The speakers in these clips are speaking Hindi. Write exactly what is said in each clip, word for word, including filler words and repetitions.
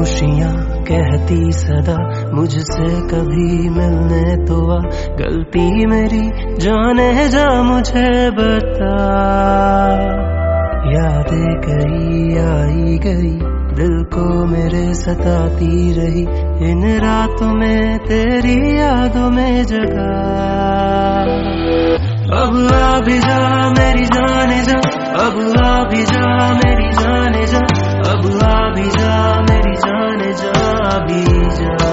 खामोशियां कहती सदा मुझसे कभी मिलने तो आ, गलती मेरी जाने जा मुझे बता। यादें कई आई गई दिल को मेरे सताती रही, इन रातों में तेरी यादों में जगा। अब आ भी जा मेरी जाने जा, अब आ भी जा मेरी जाने जा, अब आ भी जा मेरी जाने जा भी जा।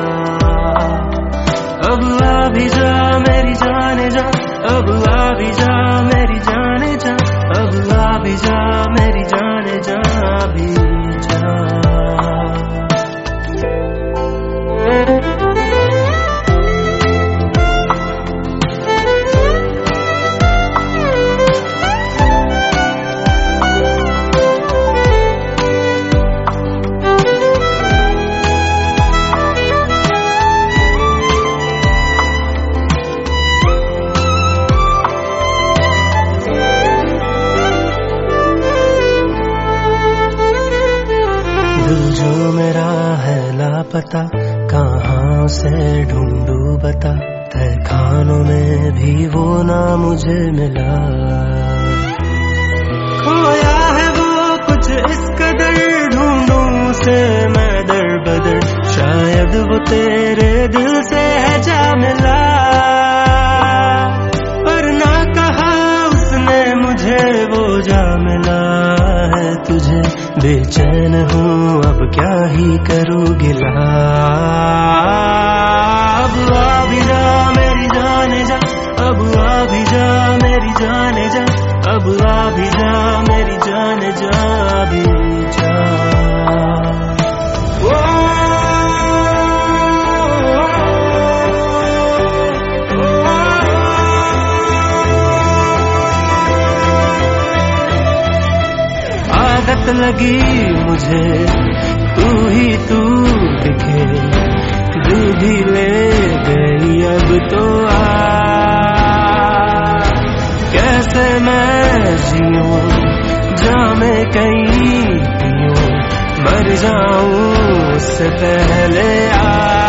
अब आ भी जा मेरी जाने जा, अब आ भी जा मेरी जाने जा, अब आ भी जा मेरी जाने जा भी जा। दिल जो मेरा है लापता, कहाँ से ढूंढू बता, तय खानों में भी वो ना मुझे मिला। खोया है वो कुछ इस कदर ढूंढूं से मैं दर बदर, शायद वो तेरे दिल से है जा मिला। पर ना कहा उसने मुझे वो जा मिला है तुझे, बेचैन हूँ अब क्या ही करूँ गिला। अब आ भी जा मेरी जाने जा, अब आ भी जा मेरी जाने जा, अब आ भी जा मेरी जाने जा भी जा। आदत लगी मुझे तू ही तू दिखे, दिल भी ले गई अब तो आ। कैसे मैं जीऊं जामे कहीं पीऊं, मर जाऊं उससे पहले आ।